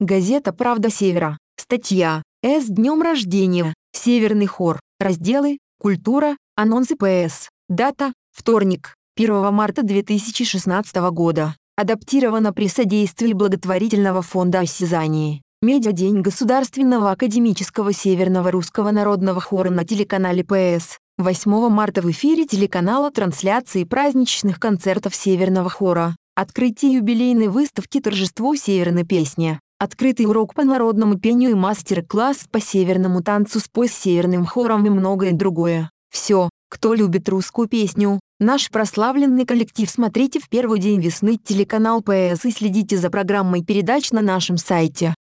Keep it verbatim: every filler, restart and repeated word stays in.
Газета «Правда Севера». Статья «С днем рождения! Северный хор». Разделы «Культура», анонсы ПС. Дата «Вторник, первого марта две тысячи шестнадцатого года». Адаптировано при содействии благотворительного фонда «Осязание». Медиадень Государственного академического Северного русского народного хора на телеканале ПС. восьмого марта в эфире телеканала трансляции праздничных концертов Северного хора. Открытие юбилейной выставки «Торжество северной песни». Открытый урок по народному пению и мастер-класс по северному танцу «Спой с северным хором» и многое другое. Все, кто любит русскую песню, наш прославленный коллектив, смотрите в первый день весны телеканал ПС и следите за программой передач на нашем сайте.